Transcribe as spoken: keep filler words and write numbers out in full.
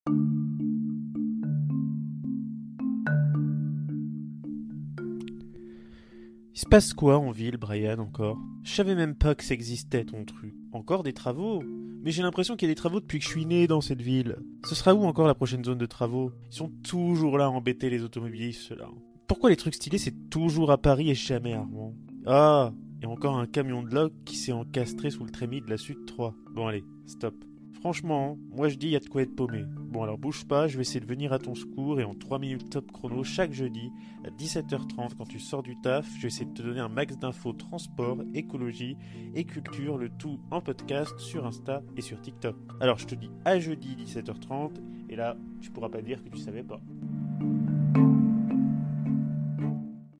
Il se passe quoi en ville, Brian, encore? Je savais même pas que ça existait, ton truc. Encore des travaux? Mais j'ai l'impression qu'il y a des travaux depuis que je suis né dans cette ville. Ce sera où encore la prochaine zone de travaux? Ils sont toujours là à embêter les automobilistes, ceux-là. Pourquoi les trucs stylés, c'est toujours à Paris et jamais à Rouen? Ah, et encore un camion de log qui s'est encastré sous le trémie de la Sud trois. Bon allez, stop. Franchement, moi je dis y a de quoi être paumé. Bon alors bouge pas, je vais essayer de venir à ton secours et en trois minutes top chrono chaque jeudi à dix-sept heures trente quand tu sors du taf, je vais essayer de te donner un max d'infos transport, écologie et culture, le tout en podcast sur Insta et sur TikTok. Alors je te dis à jeudi dix-sept heures trente et là tu pourras pas dire que tu savais pas.